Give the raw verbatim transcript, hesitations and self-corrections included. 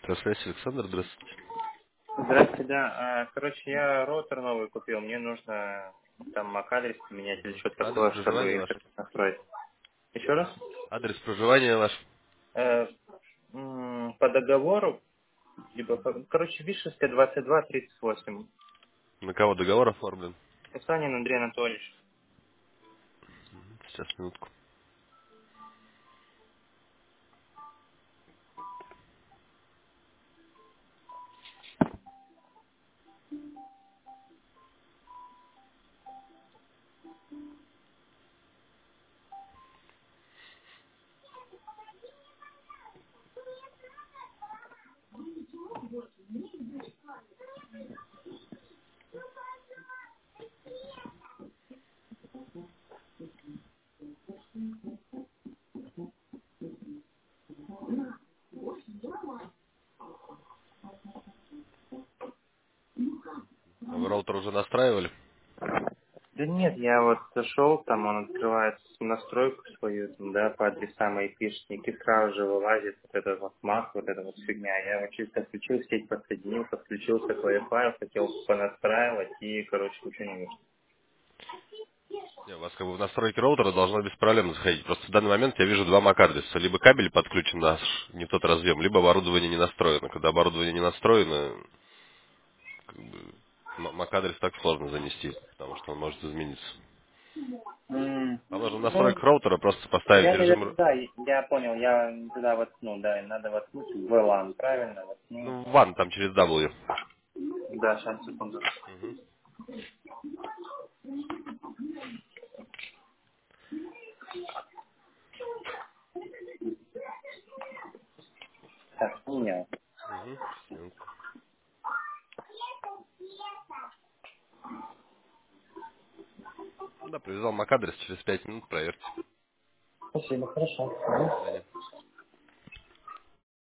Трансляция Александр, здравствуйте. Здравствуйте, да. А, Короче, я роутер новый купил. Мне нужно там MAC-адрес поменять или Мгм. что-то Адрес такое, чтобы проживания ваш? интернет настроить. Еще раз? Адрес проживания ваш? Э, м, по договору, либо по- короче, Вишевская, двадцать два тридцать восемь. На кого договор оформлен? Санин Андрей Анатольевич. Сейчас, минутку. А вы роутер уже настраивали? Да нет, я вот зашел, там он открывает настройку свою, там, да, по адресам айпишник, и сразу же вылазит вот этот вот мах, вот эта вот фигня. Я вот чисто включил сеть, подсоединил, подключился к Wi-Fi, хотел понастраивать, и, короче, ничего не вышло. Не, у вас как бы в настройки роутера должно без проблем заходить. Просто в данный момент я вижу два MAC-адреса. Либо кабель подключен наш, не в тот разъем, либо оборудование не настроено. Когда оборудование не настроено, как бы, м- MAC-адрес так сложно занести, потому что он может измениться. М, Вам нужно в Ну, настройках роутера просто поставить я, режим... наверное, р- да, я понял, я туда воткну, да, надо воткнуть в лан, правильно, воткну. Ну, ван там через W. Да, сейчас, секунду. Мгм. Так, понял. Мгм. Сейчас, минутку. Да, привязал MAC-адрес, через пять минут проверьте. Спасибо, хорошо. До Мгм. свидания.